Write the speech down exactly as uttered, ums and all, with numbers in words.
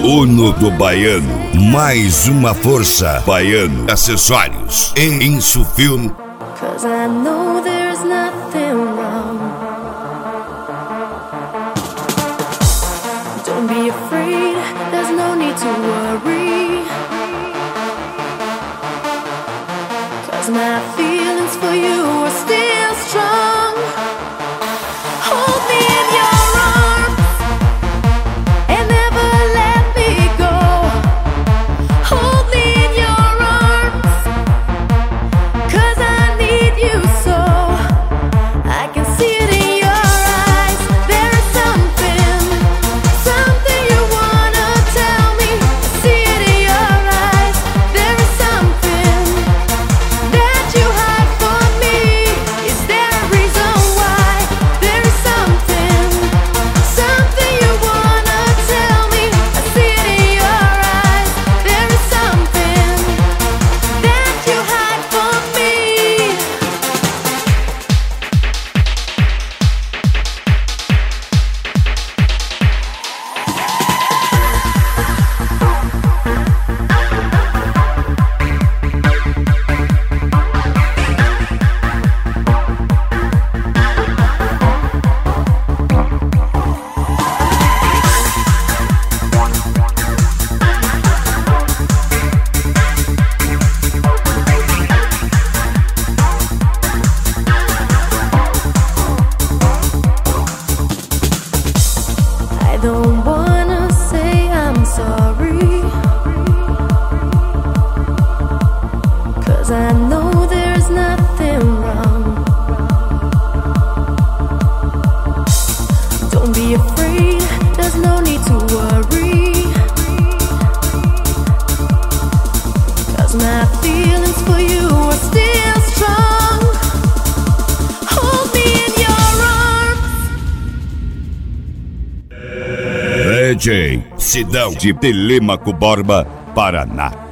Uno do Baiano, mais uma força. Baiano Acessórios e Insufilme. Cause I know there's nothing wrong. Don't be afraid, there's no need to worry. Cause my feelings for you are still strong. Hold me in your arms and never let me go. Hold me in your arms, cause I need you so. I can see it in your eyes. There is something, something you wanna tell me. I see it in your eyes. There is something that you hide from me. Is there a reason why? There is something, something you wanna tell me. I see it in your eyes. There is something that you hide from me. I don't wanna say I'm sorry, cause I know there's nothing wrong. Don't be afraid, there's no need to worry. Cause my feelings for you are still strong. Hold me in your arms. D J Sidão de Telêmaco Borba, Paraná.